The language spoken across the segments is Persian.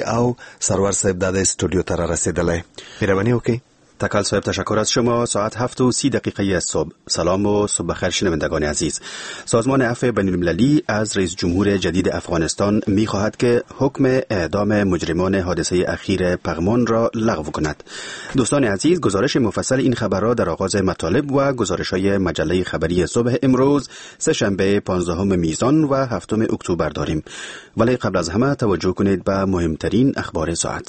او سرور صاحب د استودیو ته رسیدلی. پیروانی وکي. تکال صاحب تشکر از شما. ساعت 7:30 صبح. سلام و صبح بخیر شنوندگان عزیز. سازمان عفو بین‌المللی از رئیس جمهور جدید افغانستان می خواهد که حکم اعدام مجرمان حادثه اخیر پغمان را لغو کند. دوستان عزیز، گزارش مفصل این خبر را در آغاز مطالب و گزارش‌های مجله خبری صبح امروز سه‌شنبه 15 میزان و 7 اکتبر داریم. ولی قبل از همه توجه کنید به مهمترین اخبار ساعت.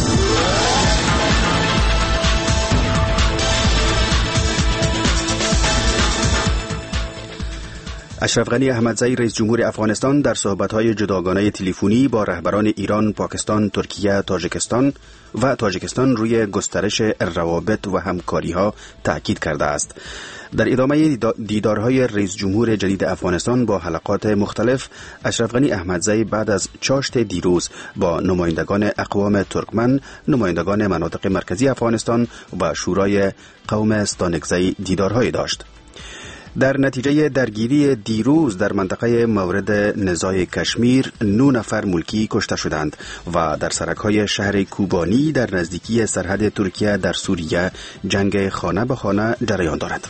اشرف غنی احمدزی رئیس جمهور افغانستان در صحبت‌های جداگانه تلفنی با رهبران ایران، پاکستان، ترکیه، تاجیکستان روی گسترش روابط و همکاری‌ها تاکید کرده است. در ادامه دیدارهای رئیس جمهور جدید افغانستان با حلقات مختلف، اشرف غنی احمدزی بعد از چاشت دیروز با نمایندگان اقوام ترکمن، نمایندگان مناطق مرکزی افغانستان و شورای قوم استانکزی دیدارهای داشت. در نتیجه درگیری دیروز در منطقه مورد نزاع کشمیر 9 نفر ملکی کشته شدند و در سرک‌های شهر کوبانی در نزدیکی سرحد ترکیه در سوریه جنگ خانه به خانه جریان دارد.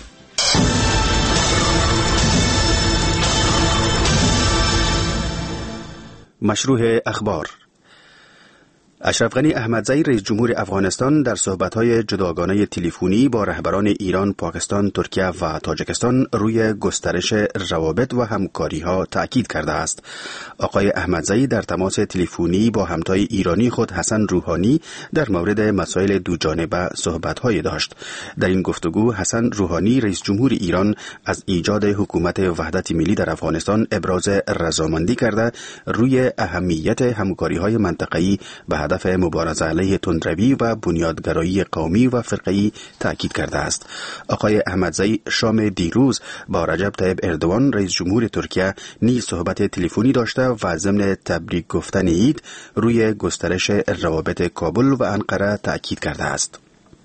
مشروع اخبار. اشرف غنی احمدزی رئیس جمهور افغانستان در صحبت‌های جداگانه تلفنی با رهبران ایران، پاکستان، ترکیه و تاجیکستان روی گسترش روابط و همکاری‌ها تاکید کرده است. آقای احمدزی در تماس تلفنی با همتای ایرانی خود حسن روحانی در مورد مسائل دوجانبه صحبت‌های داشت. در این گفتگو حسن روحانی رئیس جمهور ایران از ایجاد حکومت وحدت ملی در افغانستان ابراز رضامندی کرده روی اهمیت همکاری‌های منطقه‌ای به هدف مبارزه علیه تندروی و بنیادگرایی قومی و فرقه‌ای تاکید کرده است. آقای احمدزی شام دیروز با رجب طیب اردوان رئیس جمهور ترکیه نیز صحبت تلفنی داشته و ضمن تبریک گفتن عید روی گسترش روابط کابل و انقره تاکید کرده است.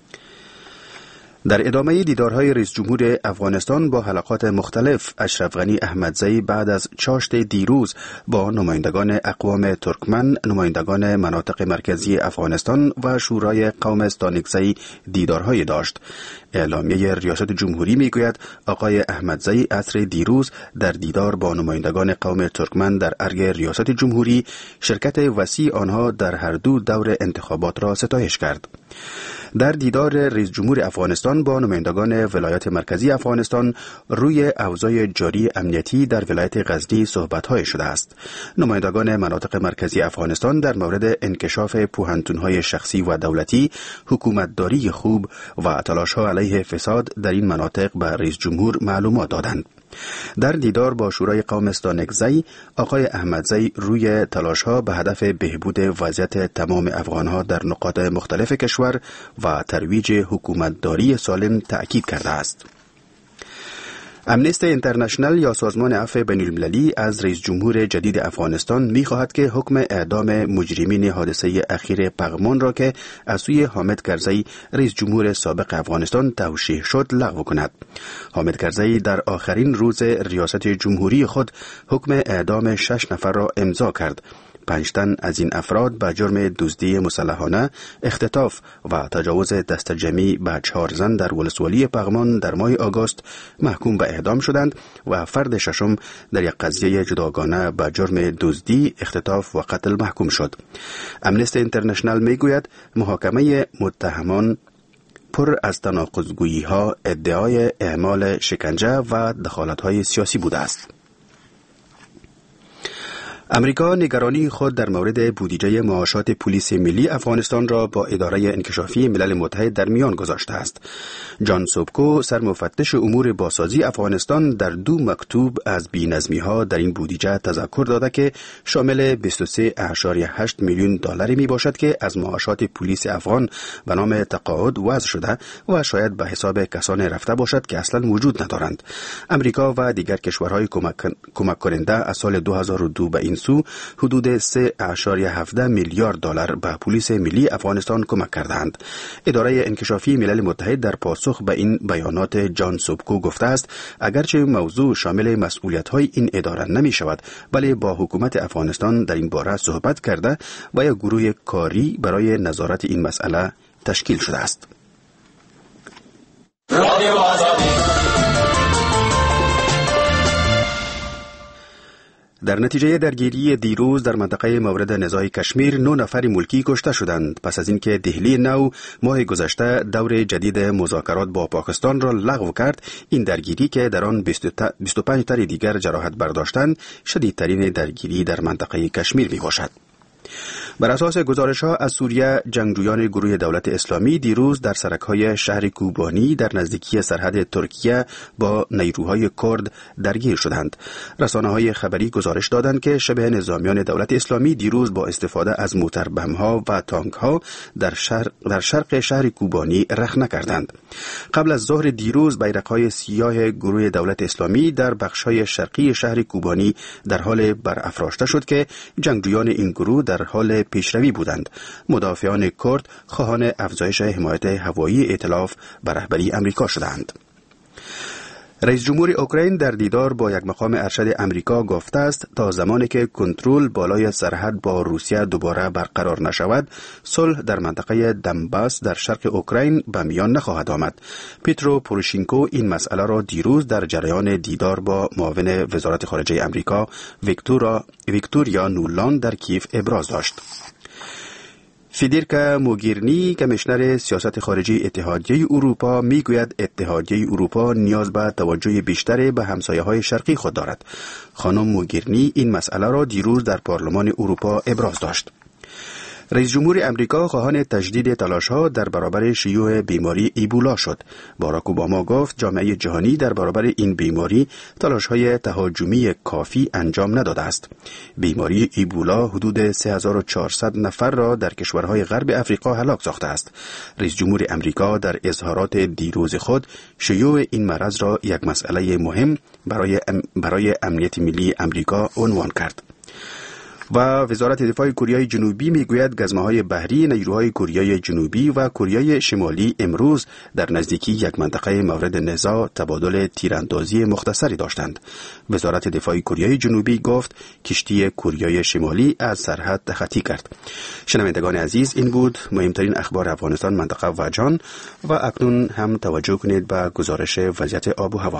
در ادامه دیدارهای رئیس جمهور افغانستان با حلقات مختلف، اشرف غنی احمدزی بعد از چاشت دیروز با نمایندگان اقوام ترکمن، نمایندگان مناطق مرکزی افغانستان و شورای قوم استانکزی دیدارهای داشت. اعلامیه ریاست جمهوری میگوید آقای احمدزی عصر دیروز در دیدار با نمایندگان قوم ترکمن در ارگ ریاست جمهوری شرکت وسیع آنها در هر دو دور انتخابات را ستایش کرد. در دیدار رئیس جمهور افغانستان با نمایندگان ولایت مرکزی افغانستان روی اوضاع جاری امنیتی در ولایت غزنی صحبت‌های شده است. نمایندگان مناطق مرکزی افغانستان در مورد انکشاف پوهنتون‌های شخصی و دولتی، حکومتداری خوب و تلاش‌ها علیه فساد در این مناطق به رئیس جمهور معلومات دادند. در دیدار با شورای قوم استانکزی، آقای احمدزی روی تلاش‌ها به هدف بهبود وضعیت تمام افغان‌ها در نقاط مختلف کشور و ترویج حکومتداری سالم تأکید کرده است. امنیستی اینترنشنال یا سازمان عفو بین‌المللی از رئیس جمهور جدید افغانستان می‌خواهد که حکم اعدام مجرمین حادثه اخیر پغمان را که از سوی حامد کرزی رئیس جمهور سابق افغانستان توشیح شد لغو کند. حامد کرزی در آخرین روز ریاست جمهوری خود حکم اعدام 6 نفر را امضا کرد. 5 تن از این افراد به جرم دزدی مسلحانه، اختطاف و تجاوز دست جمعی به 4 زن در ولسوالی پغمان در ماه آگوست محکوم به اعدام شدند و فرد ششم در یک قضیه جداگانه به جرم دزدی، اختطاف و قتل محکوم شد. امنیستی اینترنشنال میگوید محاکمه متهمان پر از تناقض‌گویی‌ها، ادعای اعمال شکنجه و دخالت‌های سیاسی بوده است. امریکا نگرانی خود در مورد بودجه معاشات پلیس ملی افغانستان را با اداره انکشافی ملل متحد در میان گذاشته است. جان سوبکو، سرمفتش امور بازسازی افغانستان، در 2 مکتوب از بی‌نظمی‌ها در این بودجه تذکر داده که شامل 23.8 میلیون دلار می باشد که از معاشات پلیس افغان به نام تقاعد وضع شده و شاید به حساب کسان رفته باشد که اصلا وجود ندارند. امریکا و دیگر کشورهای کمک کننده از سال 2002 به این این سو حدود 3.17 میلیارد دلار به پلیس ملی افغانستان کمک کردند. اداره انکشافی ملل متحد در پاسخ به این بیانات جان سوبکو گفته است اگرچه موضوع شامل مسئولیت‌های این اداره نمی شود، ولی با حکومت افغانستان در این باره صحبت کرده و یک گروه کاری برای نظارت این مسئله تشکیل شده است. در نتیجه درگیری دیروز در منطقه مورد نزاع کشمیر 9 نفر ملکی کشته شدند پس از اینکه دهلی نو ماه گذشته دور جدید مذاکرات با پاکستان را لغو کرد. این درگیری که در آن 25 تن دیگر جراحت برداشتند شدیدترین درگیری در منطقه کشمیر میباشد. بر اساس گزارش‌ها از سوریه، جنگجویان گروه دولت اسلامی دیروز در سرک‌های شهر کوبانی در نزدیکی سرحد ترکیه با نیروهای کرد درگیر شدند. رسانه‌های خبری گزارش دادند که شبه نظامیان دولت اسلامی دیروز با استفاده از موتربم‌ها و تانک‌ها در شرق شهر کوبانی رخنه کردند. قبل از ظهر دیروز بیرق‌های سیاه گروه دولت اسلامی در بخش‌های شرقی شهر کوبانی در حال برافراشته شد که جنگجویان این گروه در حال پیشروی بودند. مدافعان کرد خواهان افزایش حمایت هوایی ائتلاف به رهبری امریکا شدند. رئیس جمهور اوکراین در دیدار با یک مقام ارشد امریکا گفته است تا زمانی که کنترل بالای سرحد با روسیه دوباره برقرار نشود، صلح در منطقه دنباس در شرق اوکراین به میان نخواهد آمد. پیترو پوروشینکو این مسئله را دیروز در جریان دیدار با معاون وزارت خارجه امریکا ویکتوریا نولاند در کیف ابراز داشت. فدریکا موگیرنی کمیشنر سیاست خارجی اتحادیه اروپا میگوید اتحادیه اروپا نیاز به توجه بیشتری به همسایه‌های شرقی خود دارد. خانم موگیرنی این مسئله را دیروز در پارلمان اروپا ابراز داشت. رئیس جمهور امریکا خواهان تجدید تلاش‌ها در برابر شیوع بیماری ایبولا شد. باراک اوباما گفت جامعه جهانی در برابر این بیماری تلاش‌های تهاجمی کافی انجام نداده است. بیماری ایبولا حدود 3400 نفر را در کشورهای غرب افریقا هلاک ساخته است. رئیس جمهور امریکا در اظهارات دیروز خود شیوع این مرض را یک مسئله مهم برای امنیت ملی امریکا عنوان کرد. و وزارت دفاع کره جنوبی میگوید گزمه‌های بحری نیروهای کره جنوبی و کره شمالی امروز در نزدیکی یک منطقه مورد نزاع تبادل تیراندازی مختصری داشتند. وزارت دفاع کره جنوبی گفت کشتی کره شمالی از سرحد تخطی کرد. شنوندگان عزیز، این بود مهمترین اخبار افغانستان، منطقه و جهان و اکنون هم توجه کنید به گزارش وضعیت آب و هوا.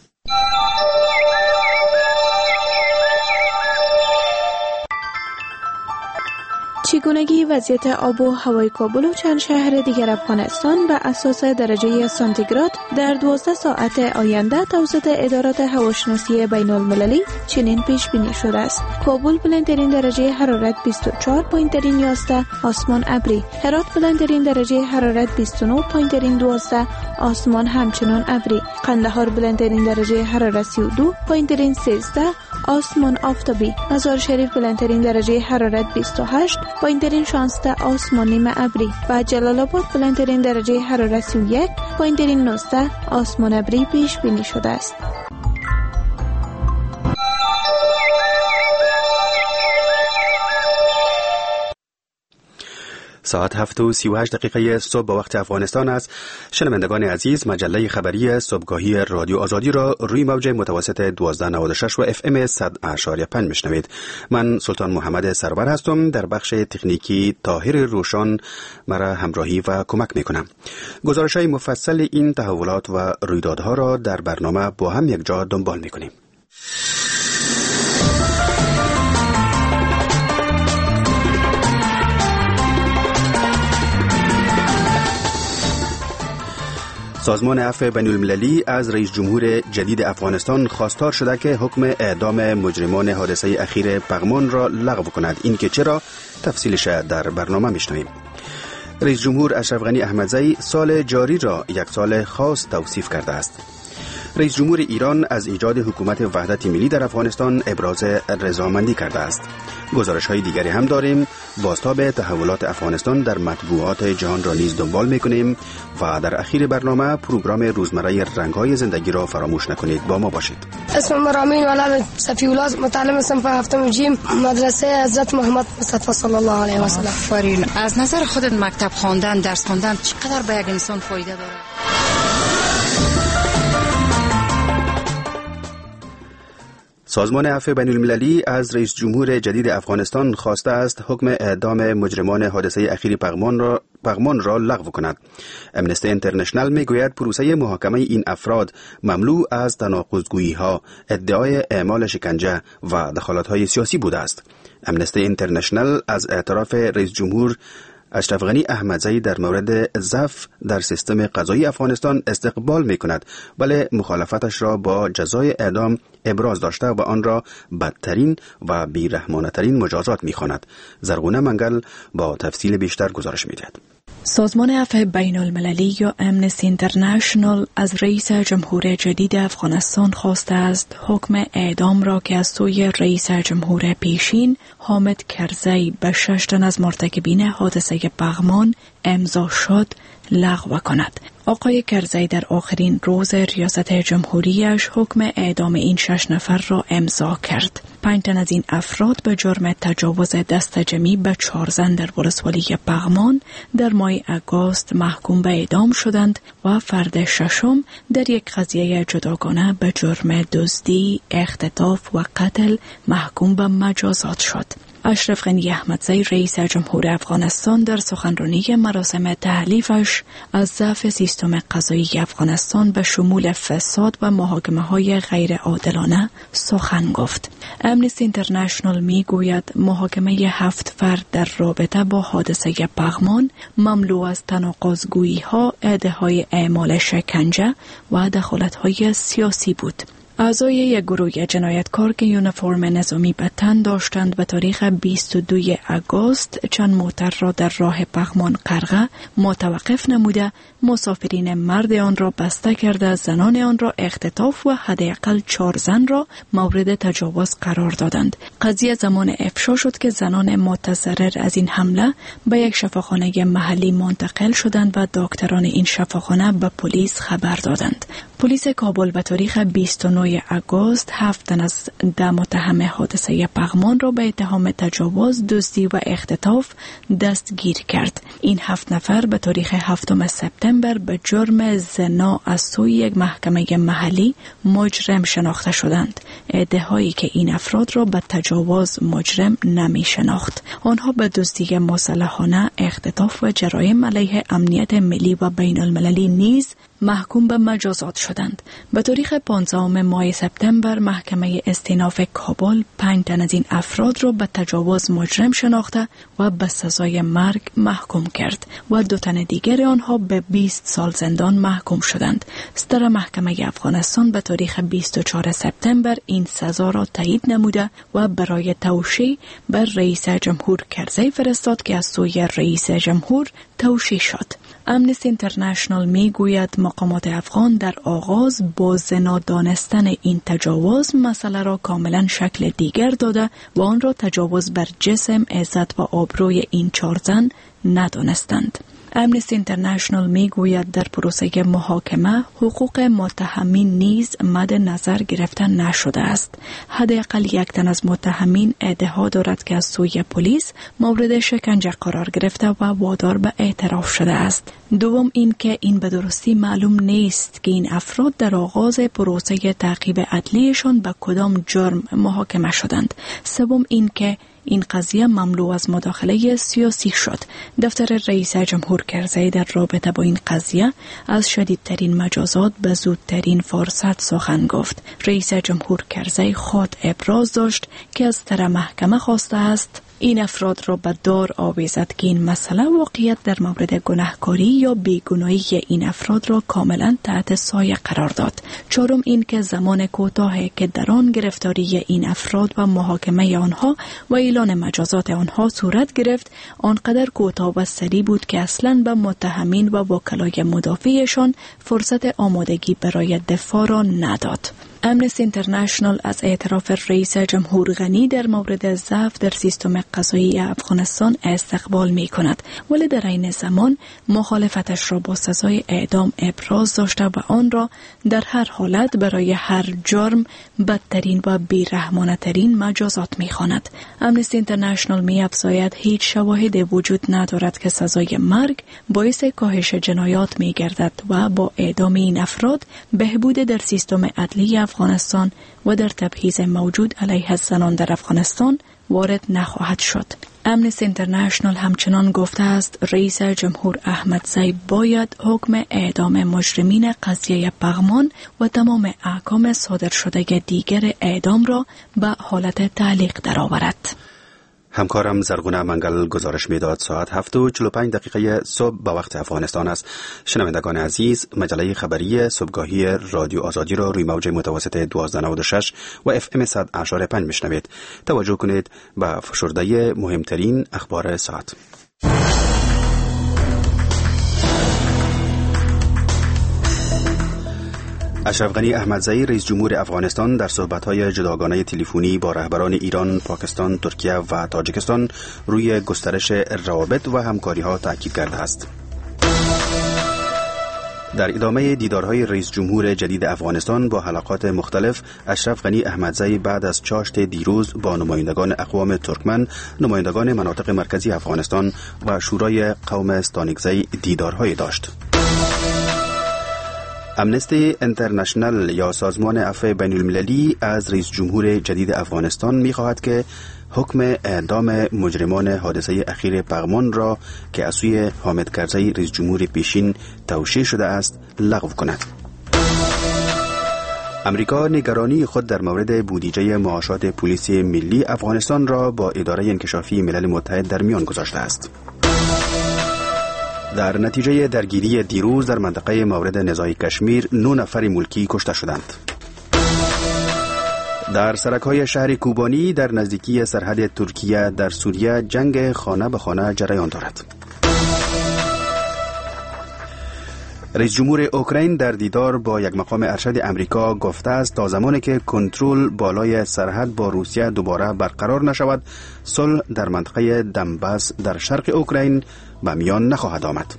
چگونگی وضعیت آب و هوای کابل و چند شهر دیگر افغانستان به اساس درجه سانتیگراد در 12 ساعت آینده توسط ادارات هواشناسی بین المللی چنین پیش بینی شده است. کابل بلندترین درجه حرارت 24.11 آسمان ابری، هرات بلندترین درجه حرارت 29.12 آسمان همچنان ابری، قندهار بلندترین درجه حرارت 32.13 آسمان آفتابی، مزار شریف بلندترین درجه حرارت 28 پایین‌ترین 16 آسمان نیمه ابری و جلال آباد بلندترین درجه حرارت 31 پایین‌ترین 19 آسمان ابری پیش بینی شده است. ساعت 7:38 صبح به وقت افغانستان است. شنوندگان عزیز، مجله خبری صبحگاهی رادیو آزادی را روی موج متوسط 1296 و FM 100.5 میشنوید. من سلطان محمد سرور هستم. در بخش تکنیکی طاهر روشن مرا همراهی و کمک میکنم. گزارش‌های مفصل این تحولات و رویدادها را در برنامه با هم یک جا دنبال میکنیم. سازمان عفو بین المللی از رئیس جمهور جدید افغانستان خواستار شده که حکم اعدام مجرمان حادثه اخیر پغمان را لغو کند. این که چرا؟ تفصیلش در برنامه میشنویم. رئیس جمهور اشرف غنی احمدزی سال جاری را یک سال خاص توصیف کرده است. رئیس جمهور ایران از ایجاد حکومت وحدت ملی در افغانستان ابراز رضامندی کرده است. گزارش‌های دیگری هم داریم. بازتاب تحولات افغانستان در مطبوعات جهان را نیز دنبال می‌کنیم و در اخیر برنامه پروگرام روزمره رنگ‌های زندگی را فراموش نکنید. با ما باشید. اسمم رامین ولد صفی‌الله، متعلم صنف هفتم جیم، مدرسه حضرت محمد مصطفی صلی الله علیه و سلم. فرین، از نظر خودت مکتب خواندن، درس خواندن چقدر به یک انسان فایده داره؟ سازمان عفو بین المللی از رئیس جمهور جدید افغانستان خواسته است حکم اعدام مجرمان حادثه اخیر پغمان را لغو کند. امنستی اینترنشنال میگوید پروسه محاکمه این افراد مملو از تناقض‌گویی‌ها، ادعای اعمال شکنجه و دخالت‌های سیاسی بوده است. امنستی اینترنشنال از اعتراف رئیس جمهور اشرف غنی احمدزی در مورد ضعف در سیستم قضایی افغانستان استقبال می کند، ولی مخالفتش را با جزای اعدام ابراز داشته و آن را بدترین و بیرحمانه ترین مجازات می خواند. زرغونه منگل با تفصیل بیشتر گزارش می دهد. سازمان عفو بین المللی یا امنستی اینترنشنال از رئیس جمهور جدید افغانستان خواسته است حکم اعدام را که از سوی رئیس جمهور پیشین حامد کرزی به 6 تن از مرتکبین حادثه پغمان امضا شد لغو کند. آقای کرزی در آخرین روز ریاست جمهوریش حکم اعدام این 6 نفر را امضا کرد. 5 تن از این افراد به جرم تجاوز دست جمعی به 4 زن در ولسوالی پغمان در ماه آگوست محکوم به اعدام شدند و فرد 6 در یک قضیه جداگانه به جرم دزدی، اختطاف و قتل محکوم به مجازات شد. اشرف غنی احمدزی رئیس جمهور افغانستان در سخنرانی مراسم تحلیفش از ضعف سیستم قضایی افغانستان به شمول فساد و محاکمه‌های غیر عادلانه سخن گفت. امنستی اینترنشنال میگوید محاکمه 7 فرد در رابطه با حادثه پغمان مملو از تناقض‌گویی‌ها، ادعای اعمال شکنجه و دخالت‌های سیاسی بود. اعضای یک گروه جنایتکار که یونیفرم نظامی به تن داشتند به تاریخ 22 آگوست چند موتر را در راه پغمان قرغه متوقف نموده مسافرین مرد آن را بسته کرده زنان آن را اختطاف و حداقل 4 زن را مورد تجاوز قرار دادند. قضیه زمان افشا شد که زنان متضرر از این حمله به یک شفاخانه محلی منتقل شدند و دکتران این شفاخانه به پلیس خبر دادند. پلیس کابل به تاریخ 29 آگوست 7 تن از 10 متهم حادثه پغمان را به اتهام تجاوز، دزدی و اختطاف دستگیر کرد. این 7 نفر به تاریخ 7 سپتامبر به جرم زنا از سوی یک محکمه محلی مجرم شناخته شدند. ادعایی که این افراد را به تجاوز مجرم نمی شناخت. آنها به دزدی مسلحانه، اختطاف و جرایم علیه امنیت ملی و بین المللی نیز محکوم به مجازات شدند. به تاریخ 15 ماه سپتامبر محکمه استیناف کابل 5 تن از این افراد را به تجاوز مجرم شناخته و به سزای مرگ محکوم کرد و 2 تن دیگر آنها به 20 سال زندان محکوم شدند. صدر محکمه افغانستان به تاریخ 24 سپتامبر این سزا را تایید نموده و برای توشیح بر رئیس جمهور کرزی فرستاد که از سوی رئیس جمهور توشیح شد. امنستی اینترنشنال میگوید مقامات افغان در آغاز با زنا دانستن این تجاوز مسئله را کاملا شکل دیگر داده و آن را تجاوز بر جسم، عزت و آبروی این 4 زن ندانستند. امنستی اینترنشنال میگوید در پروسه محاکمه حقوق متهمین نیز مد نظر گرفته نشده است. حداقل 1 تن از متهمین ادعا دارد که از سوی پلیس مورد شکنجه قرار گرفته و وادار به اعتراف شده است. دوم این که این به درستی معلوم نیست که این افراد در آغاز پروسه تعقیب عدلیشان به کدام جرم محاکمه شدند. سوم این که این قضیه مملو از مداخله سیاسی شد. دفتر رئیس جمهور کرزی در رابطه با این قضیه از شدیدترین مجازات به زودترین فرصت سخن گفت. رئیس جمهور کرزی خود ابراز داشت که از طرف محکمه خواسته است این افراد را به دار آویزد که این مسئله واقعیت در مورد گناهکاری یا بیگناهی این افراد را کاملا تحت سایه قرار داد. چهارم این که زمان کوتاهی که در آن گرفتاری این افراد و محاکمه آنها و اعلان مجازات آنها صورت گرفت آنقدر کوتاه و سریع بود که اصلا به متهمین و وکلای مدافعشان فرصت آمادگی برای دفاع را نداد. امنستی اینترنشنال از اعتراف رئیس جمهور غنی در مورد ضعف در سیستم قضایی افغانستان استقبال می کند، ولی در این زمان مخالفتش را با سزای اعدام ابراز داشته و آن را در هر حالت برای هر جرم بدترین و بیرحمانه ترین مجازات می خواند. امنستی اینترنشنال می افزاید هیچ شواهدی وجود ندارد که سزای مرگ باعث کاهش جنایات می گردد و با اعدام این افراد بهبود در سیستم عدلی افغانستان و در تبعیض موجود علیه زنان در افغانستان وارد نخواهد شد. امنستی اینترنشنال همچنان گفته است رئیس جمهور احمدزی باید حکم اعدام مجرمین قضیه پغمان و تمام احکام صادر شده دیگر اعدام را به حالت تعلیق درآورد. همکارم زرغونه منگل گزارش میداد. ساعت 7:45 صبح به وقت افغانستان است. شنوندگان عزیز، مجله خبری صبحگاهی رادیو آزادی را روی موج متوسط 1296 و FM 100.5 میشنوید. توجه کنید به فشرده مهمترین اخبار ساعت. اشرف غنی احمدزی رئیس جمهور افغانستان در صحبت‌های جداگانه تلفنی با رهبران ایران، پاکستان، ترکیه و تاجیکستان روی گسترش روابط و همکاری‌ها تاکید کرده است. در ادامه دیدارهای رئیس جمهور جدید افغانستان با حلقات مختلف، اشرف غنی احمدزی بعد از چاشت دیروز با نمایندگان اقوام ترکمن، نمایندگان مناطق مرکزی افغانستان و شورای قوم استانکزی دیدارهای داشت. امنستی اینترنشنال یا سازمان عفو بین المللی از رئیس جمهور جدید افغانستان می خواهد که حکم اعدام مجرمان حادثه اخیر پغمان را که از سوی حامد کرزی رئیس جمهور پیشین توشیح شده است لغو کند. امریکا نگرانی خود در مورد بودجه معاشات پلیس ملی افغانستان را با اداره انکشافی ملل متحد در میان گذاشته است. در نتیجه درگیری دیروز در منطقه مورد نزاع کشمیر 9 نفر ملکی کشته شدند. در سرک‌های شهر کوبانی در نزدیکی سرحد ترکیه در سوریه جنگ خانه به خانه جریان دارد. رئیس جمهور اوکراین در دیدار با یک مقام ارشد امریکا گفته است تا زمانی که کنترل بالای سرحد با روسیه دوباره برقرار نشود، صلح در منطقه دنباس در شرق اوکراین به میان نخواهد آمد.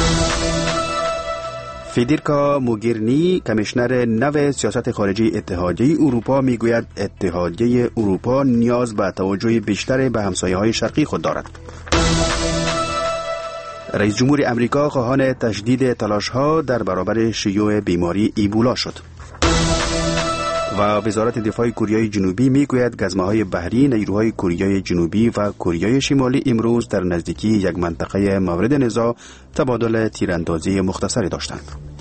فدریکا موگرینی کمیشنر نو سیاست خارجی اتحادیه اروپا میگوید اتحادیه اروپا نیاز به توجه بیشتر به همسایه‌های شرقی خود دارد. رئیس جمهور امریکا خواهان تشدید تلاش‌ها در برابر شیوع بیماری ایبولا شد. و وزارت دفاع کره جنوبی میگوید گزمه‌های بحری نیروهای کره جنوبی و کره شمالی امروز در نزدیکی یک منطقه مورد نزاع تبادل تیراندازی مختصری داشتند.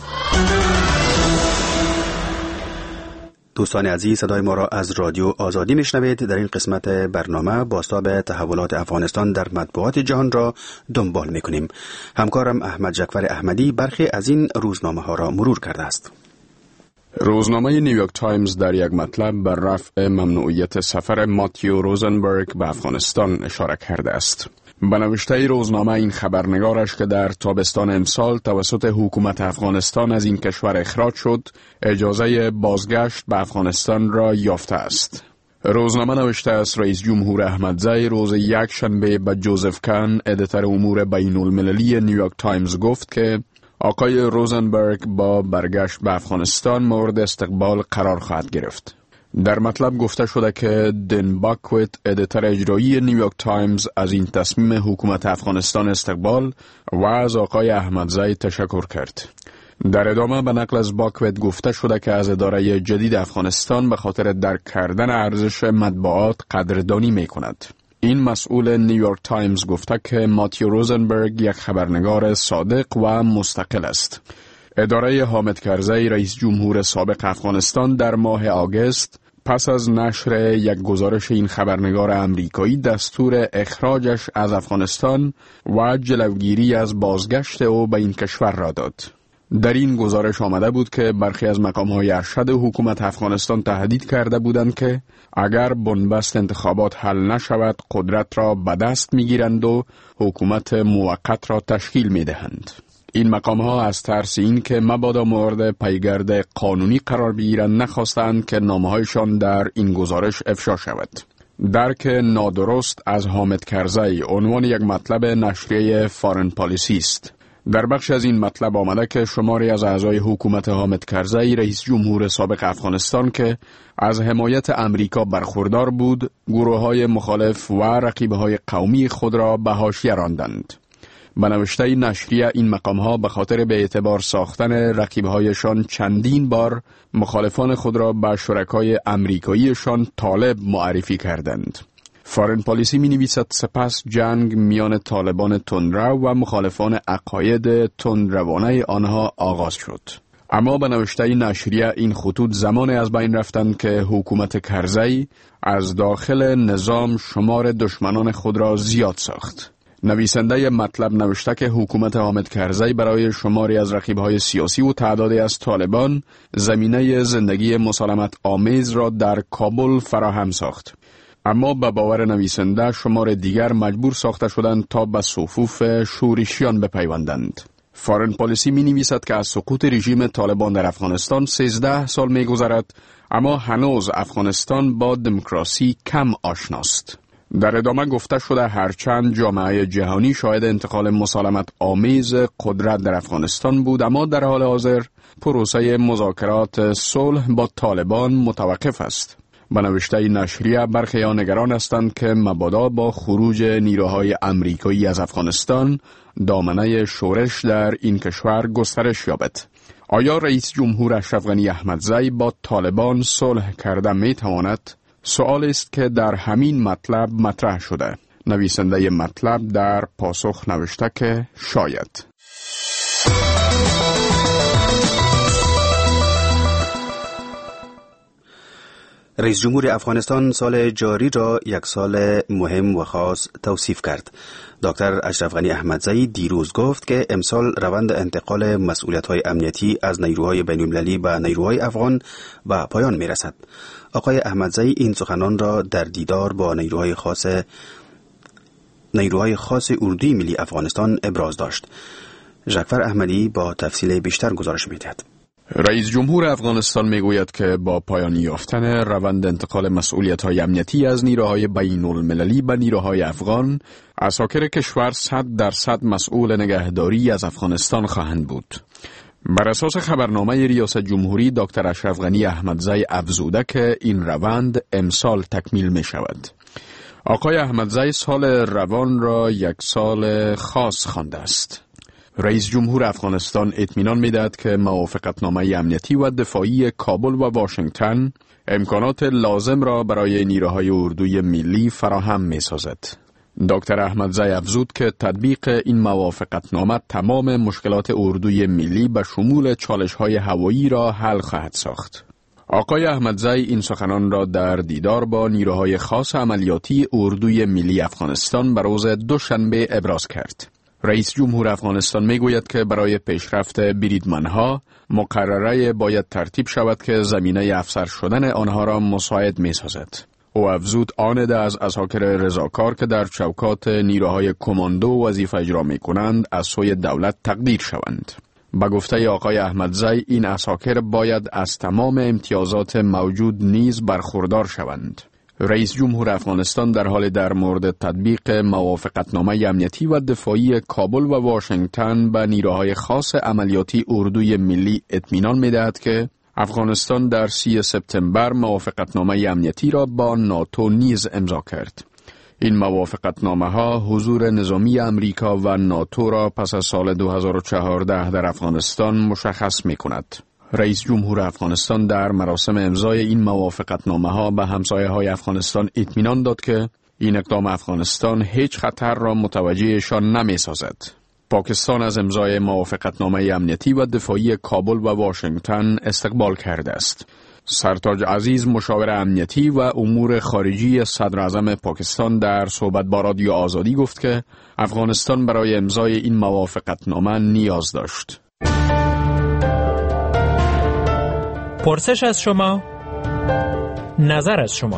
دوستان عزیز، صدای ما را از رادیو آزادی میشنوید. در این قسمت برنامه بازتاب تحولات افغانستان در مطبوعات جهان را دنبال میکنیم. همکارم احمد جعفر احمدی برخی از این روزنامه ها را مرور کرده است. روزنامه نیویورک تایمز در یک مطلب بر رفع ممنوعیت سفر ماتیو روزنبرگ به افغانستان اشاره کرده است. به نوشته روزنامه این خبرنگارش که در تابستان امسال توسط حکومت افغانستان از این کشور اخراج شد، اجازه بازگشت به افغانستان را یافته است. روزنامه نوشته است رئیس جمهور احمدزی روز یک شنبه به جوزف کان، ادیتور امور بین المللی نیویورک تایمز گفت که آقای روزنبرگ با برگشت به افغانستان مورد استقبال قرار خواهد گرفت. در مطلب گفته شده که دن باکویت، ادیتور اجرایی نیویورک تایمز، از این تصمیم حکومت افغانستان استقبال و از آقای احمدزی تشکر کرد. در ادامه به نقل از باکویت گفته شده که از اداره جدید افغانستان به خاطر درک کردن ارزش مطبوعات قدردانی می کند. این مسئول نیویورک تایمز گفته که ماتیو روزنبرگ یک خبرنگار صادق و مستقل است. اداره حامد کرزی رئیس جمهور سابق افغانستان در ماه آگوست پس از نشر یک گزارش این خبرنگار امریکایی دستور اخراجش از افغانستان و جلوگیری از بازگشت او به این کشور را داد. در این گزارش آمده بود که برخی از مقام‌های ارشد حکومت افغانستان تهدید کرده بودند که اگر بنبست انتخابات حل نشود قدرت را به دست می‌گیرند و حکومت موقت را تشکیل می‌دهند. این مقام ها از ترس این که مبادا مورد پیگرد قانونی قرار بگیرند نخواستند که نامه‌هایشان در این گزارش افشا شود. درک نادرست از حامد کرزی عنوان یک مطلب نشریه فارن پالیسی است. در بخش از این مطلب آمده که شماری از اعضای حکومت حامد کرزی رئیس جمهور سابق افغانستان که از حمایت امریکا برخوردار بود، گروه‌های مخالف و رقیب‌های قومی خود را به حاشیه راندند. به نوشته نشریه این مقام‌ها به خاطر به اعتبار ساختن رقیب‌هایشان چندین بار مخالفان خود را به شرکای امریکاییشان طالب معرفی کردند. فارن پالیسی می نویسد سپس جنگ میان طالبان تندرو و مخالفان عقاید تندروانه آنها آغاز شد. اما به نوشته نشریه این خطوط زمان از بین رفتند که حکومت کرزی از داخل نظام شمار دشمنان خود را زیاد ساخت. نویسنده مطلب نوشته که حکومت حامد کرزی برای شماری از رقیب‌های سیاسی و تعدادی از طالبان زمینه زندگی مسالمت آمیز را در کابل فراهم ساخت. اما به باور نویسنده شمار دیگر مجبور ساخته شدند تا به صفوف شورشیان بپیوندند. فارن پالیسی می نویسد که از سقوط رژیم طالبان در افغانستان 13 سال می گذرد، اما هنوز افغانستان با دموکراسی کم آشناست. در ادامه گفته شده هرچند جامعه جهانی شاهد انتقال مسالمت آمیز قدرت در افغانستان بود، اما در حال حاضر پروسه مذاکرات صلح با طالبان متوقف است. به نوشته نشریه برخی ها نگران هستند که مبادا با خروج نیروهای امریکایی از افغانستان دامنه شورش در این کشور گسترش یابد. آیا رئیس جمهور اشرف غنی احمدزی با طالبان صلح کرده می تواند؟ سوال است که در همین مطلب مطرح شده. نویسنده مطلب در پاسخ نوشته که شاید. رئیس جمهور افغانستان سال جاری را یک سال مهم و خاص توصیف کرد. دکتر اشرف غنی احمدزی دیروز گفت که امسال روند انتقال مسئولیت‌های امنیتی از نیروهای بین‌المللی به نیروهای افغان به پایان می‌رسد. آقای احمدزی این سخنان را در دیدار با نیروهای خاص اردوی ملی افغانستان ابراز داشت. ژاکفر احمدی با تفصیل بیشتر گزارش می‌دهد. رئیس جمهور افغانستان میگوید که با پایان یافتن روند انتقال مسئولیت‌های امنیتی از نیروهای بین‌المللی به نیروهای افغان، عساکر کشور 100% مسئول نگهداری از افغانستان خواهند بود. بر اساس خبرنامه ریاست جمهوری، دکتر اشرف غنی احمدزی افزوده که این روند امسال تکمیل می شود. آقای احمدزی سال روان را یک سال خاص خوانده است. رئیس جمهور افغانستان اطمینان می‌دهد که موافقتنامه امنیتی و دفاعی کابل و واشنگتن امکانات لازم را برای نیروهای اردوی ملی فراهم می‌سازد. دکتر احمدزی افزود که تطبیق این موافقتنامه تمام مشکلات اردوی ملی به شمول چالش‌های هوایی را حل خواهد ساخت. آقای احمدزی این سخنان را در دیدار با نیروهای خاص عملیاتی اردوی ملی افغانستان به روز دوشنبه ابراز کرد. رئیس جمهور افغانستان میگوید که برای پیشرفت بریدمنها مقرره باید ترتیب شود که زمینه افسر شدن آنها را مساعد میسازد. او افزود آنده از عساکر رضاکار که در چوکات نیروهای کماندو وظیفه اجرا میکنند از سوی دولت تقدیر شوند. به گفته آقای احمدزی این عساکر باید از تمام امتیازات موجود نیز برخوردار شوند. رئیس جمهور افغانستان در حال در مورد تطبیق موافقتنامه امنیتی و دفاعی کابل و واشنگتن به نیروهای خاص عملیاتی اردوی ملی اطمینان می‌دهد که افغانستان در 30 سپتامبر موافقتنامه امنیتی را با ناتو نیز امضا کرد. این موافقتنامه ها حضور نظامی امریکا و ناتو را پس از سال 2014 در افغانستان مشخص می‌کند. رئیس جمهور افغانستان در مراسم امضای این موافقتنامه ها به همسایه های افغانستان اطمینان داد که این اقدام افغانستان هیچ خطر را متوجهشان نمی سازد. پاکستان از امضای موافقتنامه امنیتی و دفاعی کابل و واشنگتن استقبال کرده است. سرتاج عزیز مشاور امنیتی و امور خارجی صدر اعظم پاکستان در صحبت با رادیو آزادی گفت که افغانستان برای امضای این موافقتنامه نیاز داشت. پرسش از شما، نظر از شما.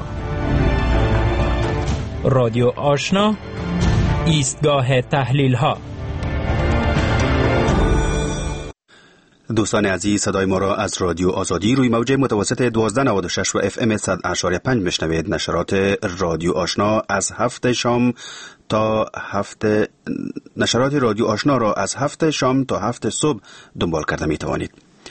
رادیو آشنا، ایستگاه تحلیل ها. دوستان عزیز، صدای ما را از رادیو آزادی روی موج متوسط 1296 و FM 100.5 میشنوید. نشرات رادیو آشنا از هفت شام تا هفت شام تا هفت صبح دنبال کرده می توانید.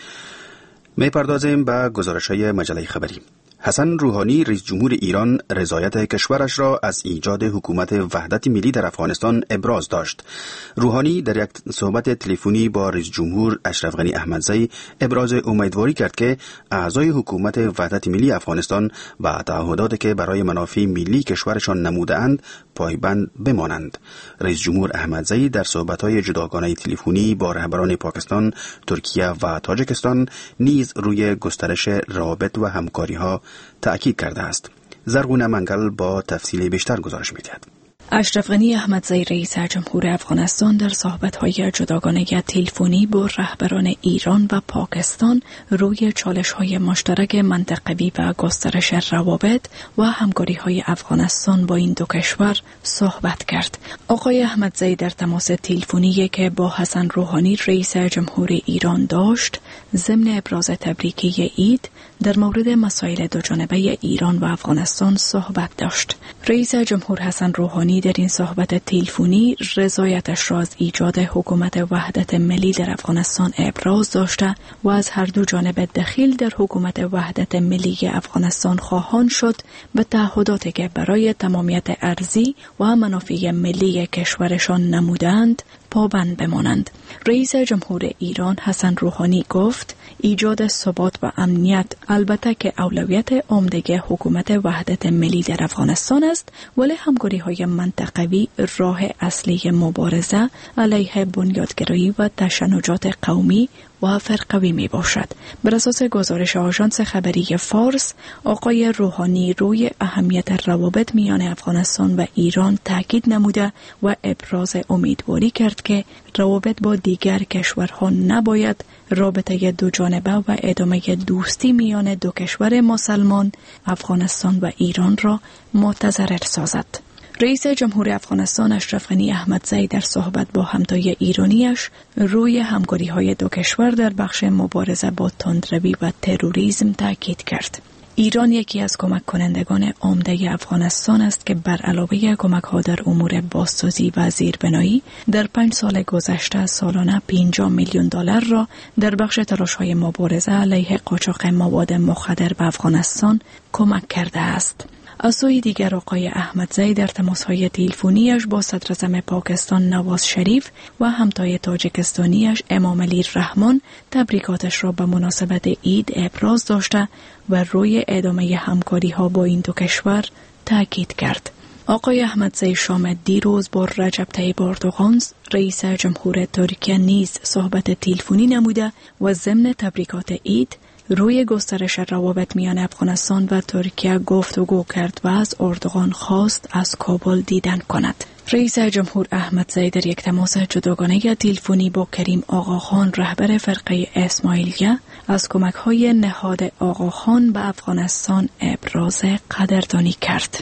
می پردازیم به گزارش‌های مجله خبری. حسن روحانی رئیس جمهور ایران رضایت کشورش را از ایجاد حکومت وحدت ملی در افغانستان ابراز داشت. روحانی در یک صحبت تلفنی با رئیس جمهور اشرف غنی احمدزی ابراز امیدواری کرد که اعضای حکومت وحدت ملی افغانستان و تعهداتی که برای منافع ملی کشورشان نموده‌اند پایبند بمانند. رئیس جمهور احمدزی در صحبت‌های جداگانه تلفنی با رهبران پاکستان، ترکیه و تاجیکستان نیز روی گسترش روابط و همکاری‌ها تأکید کرده است. زرغونه منگل با تفصیل بیشتر گزارش می‌دهد. اشرف غنی احمدزی رئیس جمهور افغانستان در صحبت‌های جداگانه تلفنی با رهبران ایران و پاکستان روی چالش‌های مشترک منطقوی و گسترش روابط و همکاری‌های افغانستان با این دو کشور صحبت کرد. آقای احمدزی در تماس تلفنی که با حسن روحانی رئیس جمهور ایران داشت، ضمن ابراز تبریکی عید در مورد مسائل دوجانبه ایران و افغانستان صحبت داشت. رئیس جمهور حسن روحانی در این صحبت تلفنی رضایتش را از ایجاد حکومت وحدت ملی در افغانستان ابراز داشته و از هر دو جانب دخیل در حکومت وحدت ملی افغانستان خواهان شد به تعهداتی که برای تمامیت ارضی و منافع ملی کشورشان نمودند پابند بمانند. رئیس جمهور ایران حسن روحانی گفت ایجاد ثبات و امنیت البته که اولویت عمده حکومت وحدت ملی در افغانستان است، ولی همکاری‌های منطقوی راه اصلی مبارزه علیه بنیادگرایی و تشنجات قومی و فرقوی می باشد. بر اساس گزارش آژانس خبری فارس، آقای روحانی روی اهمیت روابط میان افغانستان و ایران تاکید نموده و ابراز امیدواری کرد که روابط با دیگر کشورها نباید رابطه دو جانبه و ادامه دوستی میان دو کشور مسلمان افغانستان و ایران را متضرر سازد. رئیس جمهور افغانستان اشرف غنی احمدزی در صحبت با همتای ایرانیش روی همکاری‌های دو کشور در بخش مبارزه با تندروی و تروریسم تاکید کرد. ایران یکی از کمک کنندگان عمده افغانستان است که بر علاوه کمک‌ها در امور بازسازی و زیربنایی در 5 سال گذشته سالانه 50 میلیون دلار را در بخش تلاش‌های مبارزه علیه قاچاق مواد مخدر به افغانستان کمک کرده است. از سوی دیگر آقای احمدزی در تماس‌های تلفنیش با صدراعظم پاکستان نواز شریف و همتای تاجیکستانیش امام علی رحمان تبریکاتش را به مناسبت عید ابراز داشته و روی ادامه همکاری‌ها با این دو کشور تاکید کرد. آقای احمدزی شام دیروز با رجب طیب اردوغان رئیس جمهور ترکیه نیز صحبت تلفنی نموده و ضمن تبریکات عید روی گسترش روابط میان افغانستان و ترکیه گفتگو کرد و از اردوغان خواست از کابل دیدن کند. رئیس جمهور احمدزی در یک تماس جداگانه تلفنی با کریم آقاخان رهبر فرقه اسماعیلیه از کمک‌های نهاد آقاخان به افغانستان ابراز قدردانی کرد.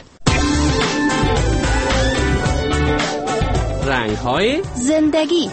رنگ‌های زندگی.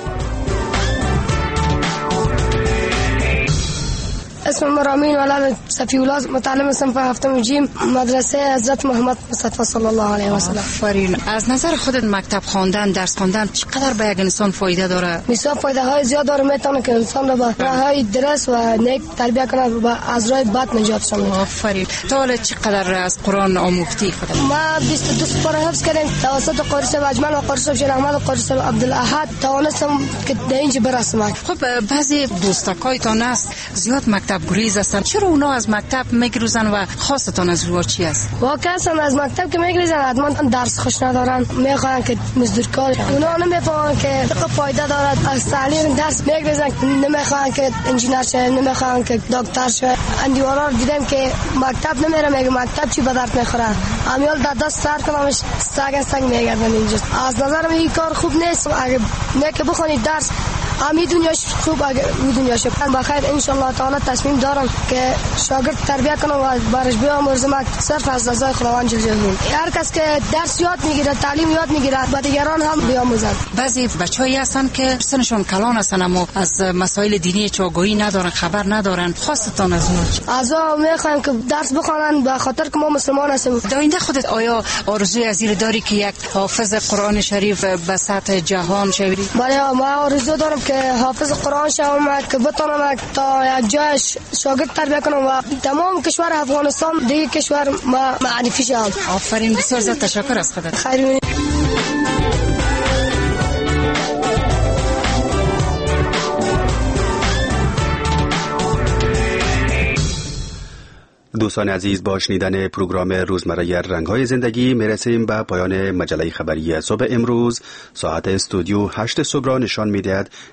اسم رامین ولد صفی‌الله، متعلم صنف هفتم جیم، مدرسه حضرت محمد مصطفی صلی الله علیه و سلم. آفرین. از نظر خودت مکتب خواندن، درس خواندن چقدر به یک انسان فایده داره؟ بسیار فایده های زیاد داره. میتونه که انسان را به راههای درست و نیک تربیت کنه و از راه بد نجات شده. آفرین. تا حالا چقدر از قرآن آموختی خودت؟ ما 22 سپاره حفظ کردیم توسط قاری صاحب اجمل و قاری صاحب شیر احمد و قاری صاحب عبدالاحد. توانستم که در اینجا برسم. خب بعضی دوستاکایتان است زیاد مکتب گریز هستن، چرا اونا از مکتب میگریزن و خواستان از رو چی است؟ واقعا از مکتب که میگریزن حتما درس خوش ندارن، میخوان که مزدور کار کنن. اونا نمیفهمن که فایده دارد از تعلیم درس میگریزن، نمیخوان که انجینر شه، نمیخوان که دکتر شه. اندیوارا رو دیدم که مکتب نمیره، میگه مکتب چی به درد میخوره، امیال در دست سر کنمش سنگ میگردن اینجا. از نظر من این کار خوب نیست. اگه میگه بخونید درس همین دنیاش خوب اگر دنیاش بخیر ان شاء الله تعالی تصمیم دارم که شاگرد تربیت کنم و برش بیاموزم صرف از رضای خداوند جل جلاله. هر کس که درس یاد میگیره تعلیم یاد میگیره به دیگران هم بیاموزند. بعضی بچه‌ای هستن که سنشون کلان هستن اما از مسائل دینی چاگویی ندارن، خبر ندارن. خواستتان از اونها از میخوایم که درس بخوانند به خاطر که ما مسلمان هستیم. در آینده خودت آیا آرزوی از این داری که یک حافظ قرآن شریف به سطح جهان شوی؟ بله ما آرزو دارم که حافظ قرآن شوم که بتونم تا یک جای شاگرد تربیت کنم و تمام کشور افغانستان دیگه کشور ما معرفی شم. آفرین، بسیار زیاد تشکر از خودت. خیر. دوستان عزیز، با شنیدن پروگرام روزمره رنگ‌های زندگی میرسیم به پایان مجله خبری صبح امروز. ساعت استودیو 8 صبح را نشان می‌دهد